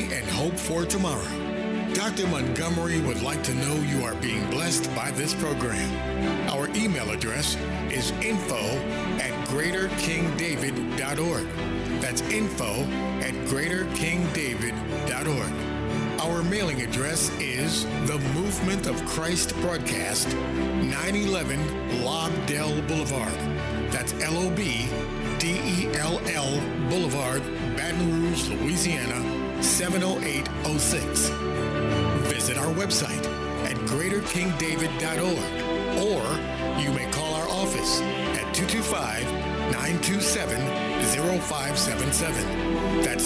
today and hope for tomorrow. Dr. Montgomery would like to know you are being blessed by this program. Our email address is info@greaterkingdavid.org. That's info@greaterkingdavid.org. Our mailing address is The Movement of Christ Broadcast, 911 Lobdell Boulevard. That's LOBDELL Boulevard, Baton Rouge, Louisiana, 70806. Visit our website at greaterkingdavid.org, or you may call our office at 225-927-0577. That's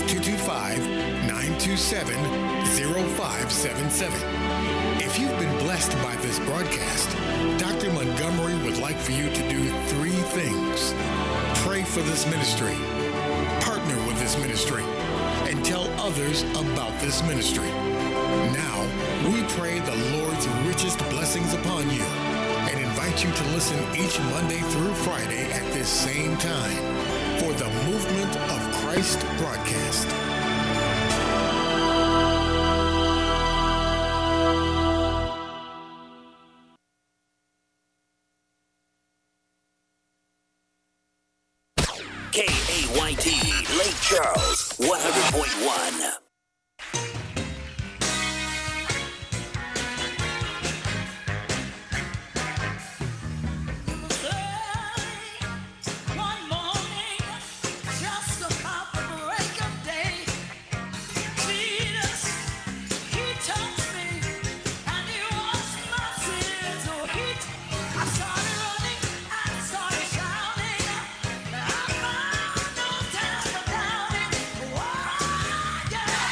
225-927-0577. If you've been blessed by this broadcast, Dr. Montgomery would like for you to do three things. Pray for this ministry, partner with this ministry, and tell others about this ministry. Now, we pray the Lord's richest blessings upon you and invite you to listen each Monday through Friday at this same time for the Movement of Christ broadcast. KAYT, Lake Charles, 100.1. Yeah!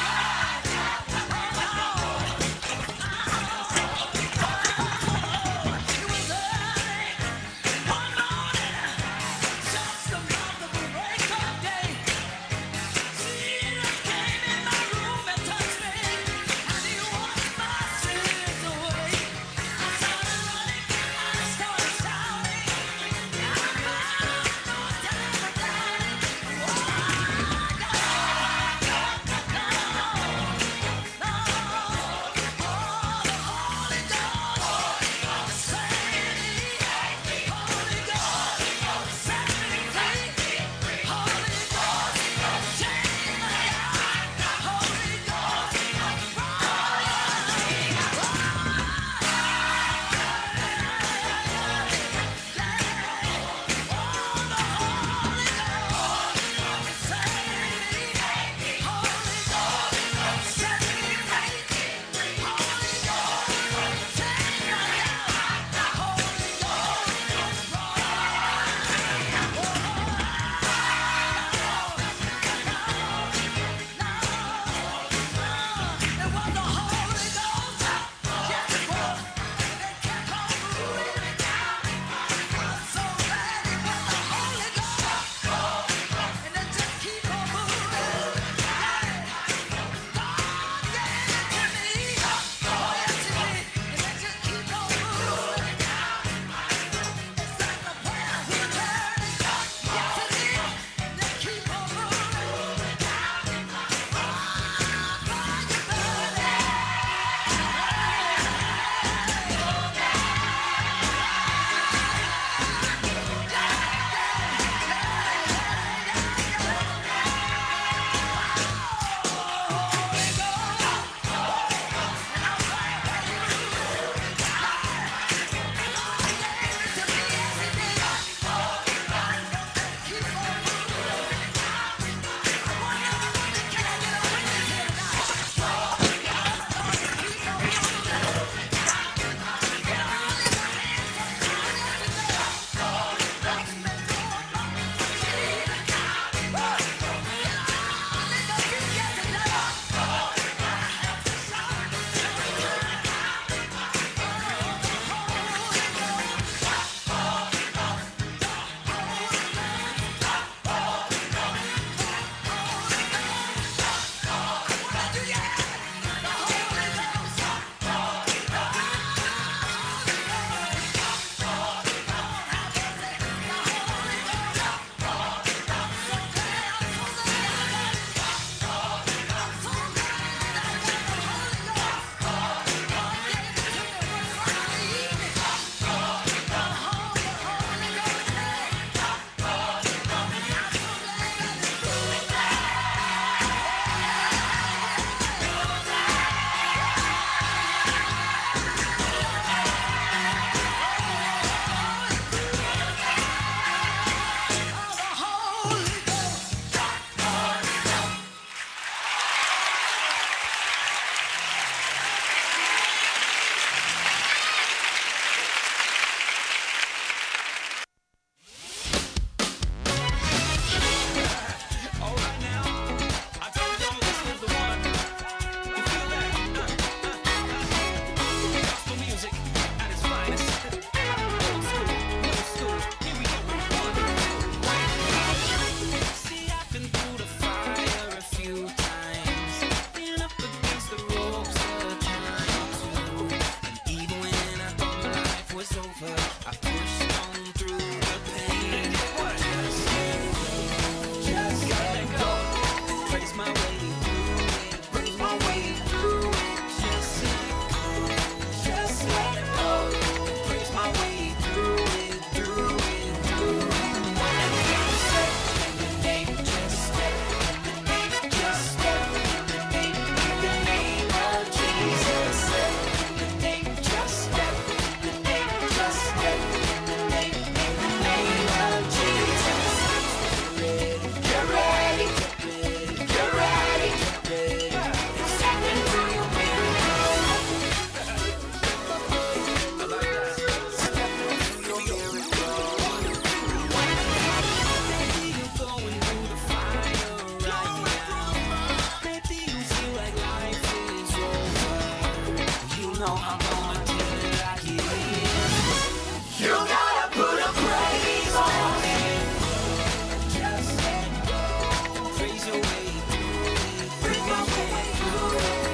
know I'm gonna do it like it is. You gotta put a praise on it. Just praise your way through it. Praise your way through it.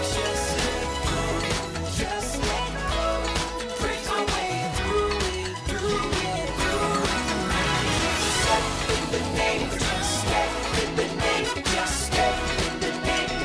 Just praise your way through it, through it, through it. Step in the name, just step in the name, just step in the name.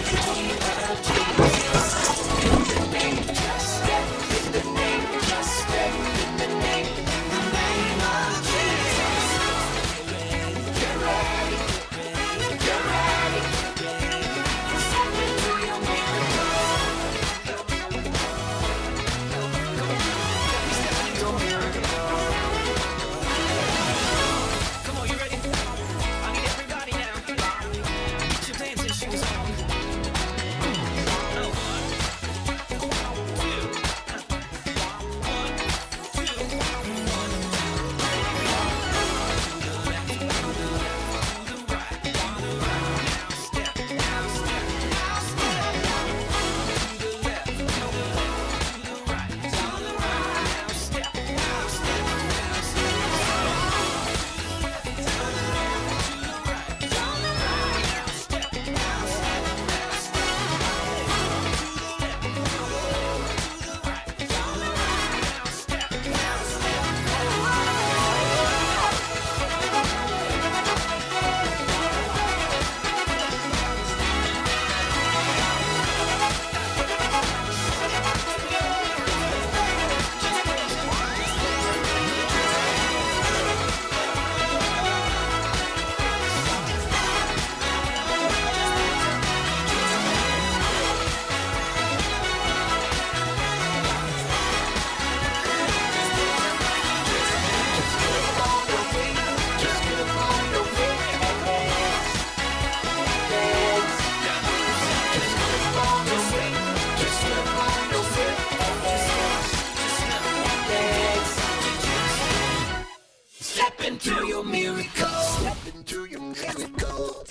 Into your miracle. Step into your miracle.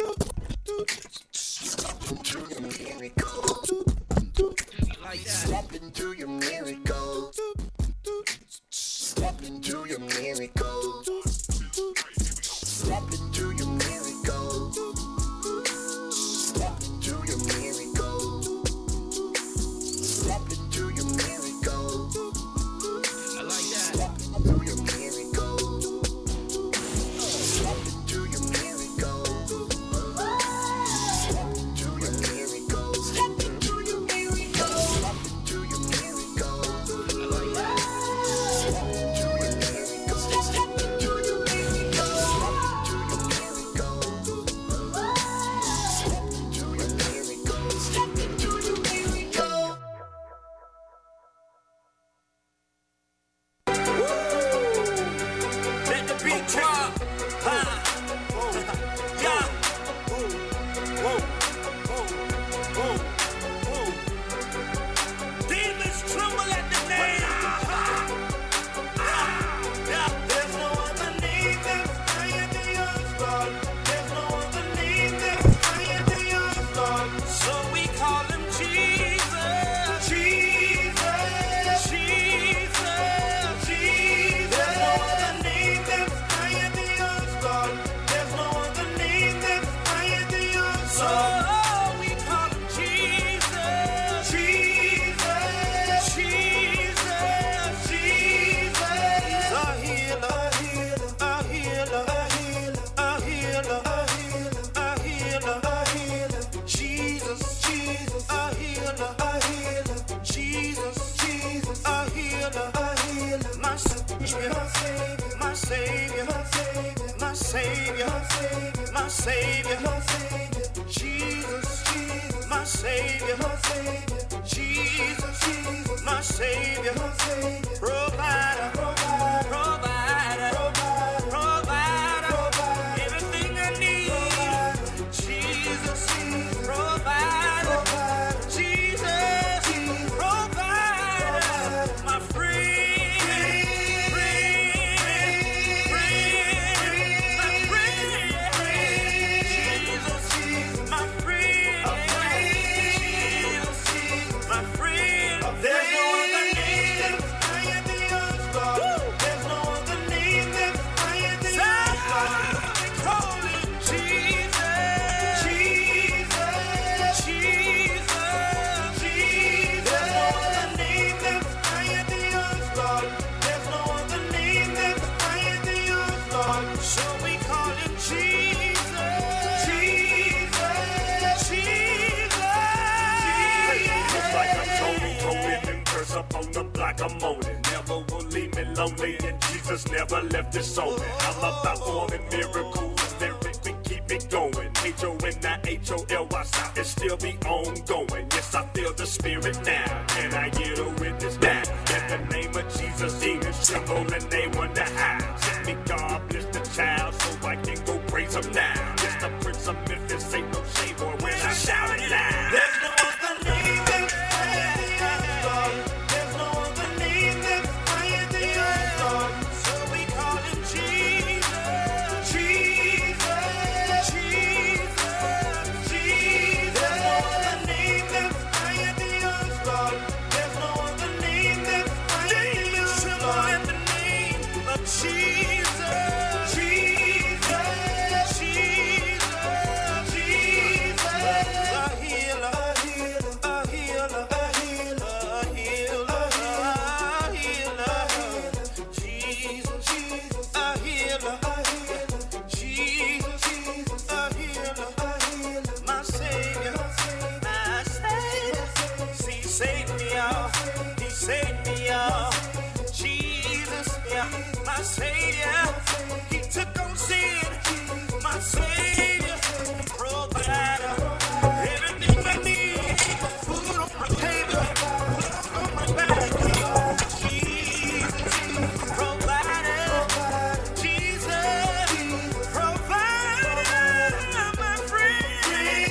Step into your miracle. Step into your miracle. Step into your miracle. Step into your miracle. Step into your miracle. Step into your miracle. I like that. Step into your miracle. Step into your miracle. Step into your miracle. Step into your miracle. Step into your miracle. I like that. Step into your miracle. Step into your miracle. Step into your miracle. Step into your miracle. Let the beat drop. Yeah. Demons tremble at the name. There's no other name that's higher than yours, Lord. There's no other name that's higher than yours, Lord. So we call him Jesus. Jesus. Jesus. Jesus. There's no other name that's higher than yours, Lord. There's no other name that's higher than yours, so we call him Jesus. Jesus. Jesus. Jesus. He's our healer. Our healer. Our healer. Our healer. Our healer. Jesus. Jesus. Our healer. Jesus. Jesus. Our healer. My Savior. My Savior. My Savior. My Savior. Jesus. Jesus. My Savior. Jesus. My Savior. Provider. Provider. Everything I need. Jesus. Provider. Jesus. Provider. My friend. My friend. Jesus. My friend. My friend. There's no up on the block, I'm moaning. Never will leave me lonely, and Jesus never left his soul. I'm about forming miracles that keep me going. H-O-N-I-H-O-L-Y stop and still be ongoing. Yes, I feel the spirit now. Can I get a witness now? In the name of Jesus, demons tremble and they wonder how. Send me God, bless the child, so I can go praise him now. Yes, the Prince of Memphis ain't no shame boy when I shout it loud. There's no other name that's higher than God. There's no other name that's higher than God. So we call him Jesus. Jesus. Jesus. Jesus. There's no other name that's higher than God. There's no other name that's higher than God. In the name of Jesus. Jesus. Jesus. Jesus. A healer. A healer. A healer. A healer. A healer. Jesus. A healer. Jesus. A healer. My Savior. My Savior. He saved me all. He saved me all. Jesus, yeah, my Savior. He took on sin. My Savior, provider. Everything I need. Food on my table. Clothes on my back. Jesus, provider. Jesus, provider. My friend.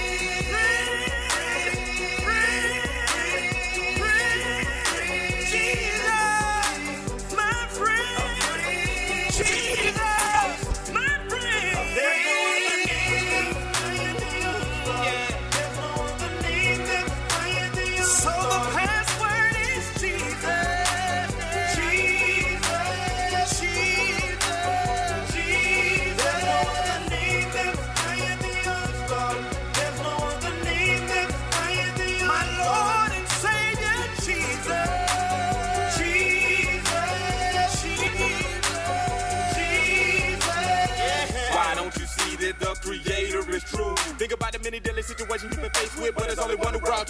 Jesus, my friend. Jesus, my friend. There's no other name higher than yours. There's no other name that's higher than yours. So the password is Jesus. Jesus. Jesus. Jesus. There's no other name that's higher than yours, God. There's no other name that's higher than yours. My Lord and Savior, Jesus. Jesus. Jesus. Why don't you see that the Creator is true? Think about the many deadly situations you've been faced with, but there's only one who brought you